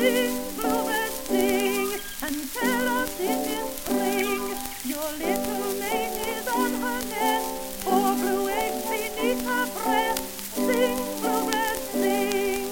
Sing, bluebird, sing, and tell us in spring your little mate is on her nest, four blue eggs beneath her breast. Sing, bluebird, sing.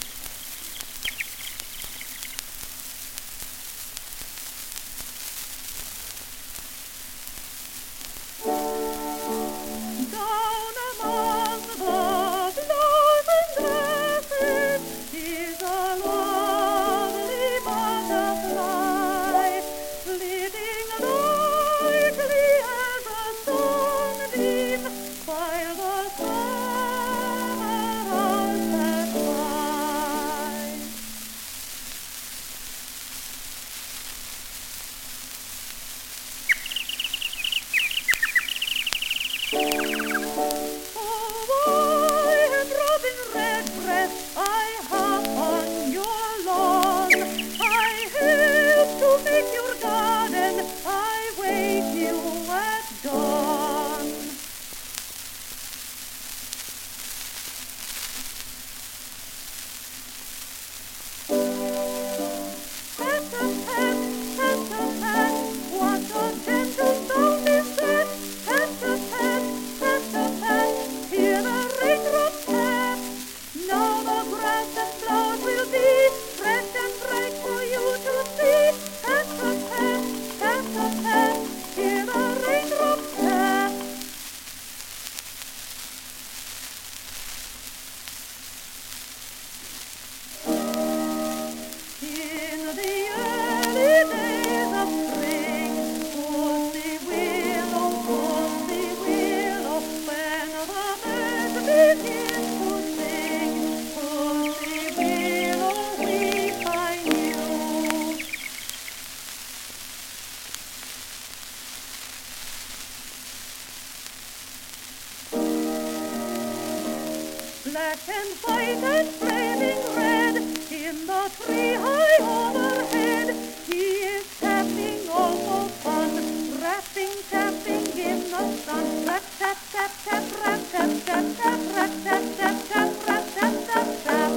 Down among the flowers and grasses is a lovely butterfly, flitting lightly as a sunbeam while the summer hours pass by. Robin Redbreast, I hop on your lawn. I help to make your garden. I wake you at dawn. Pat a pat, what a gentle sound is that? Pat a pat, hear the raindrops tap. Now the grass and flowers will be fresh and bright for you to see. Pat a pat, hear the raindrops tap. In the early days of spring, pussy willow, when the birds begin to sing, pussy willow, weep I knew. Black and white and flaming red, in the tree high overhead, he is tapping all for fun, rapping, tapping in the sun. Rap, tap, tap, tap, rap, tap, tap, tap, rap, tap, tap, tap, rap, tap, tap, tap.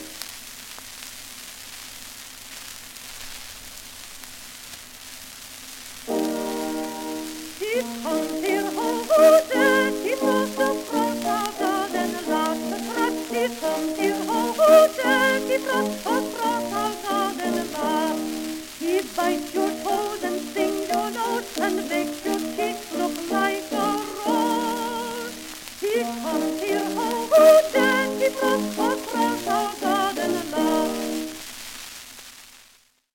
Hip hum, here ho, ho, Jack, he was the front of the garden, lost the crutch. Hip hum, here ho, ho, Jack, he was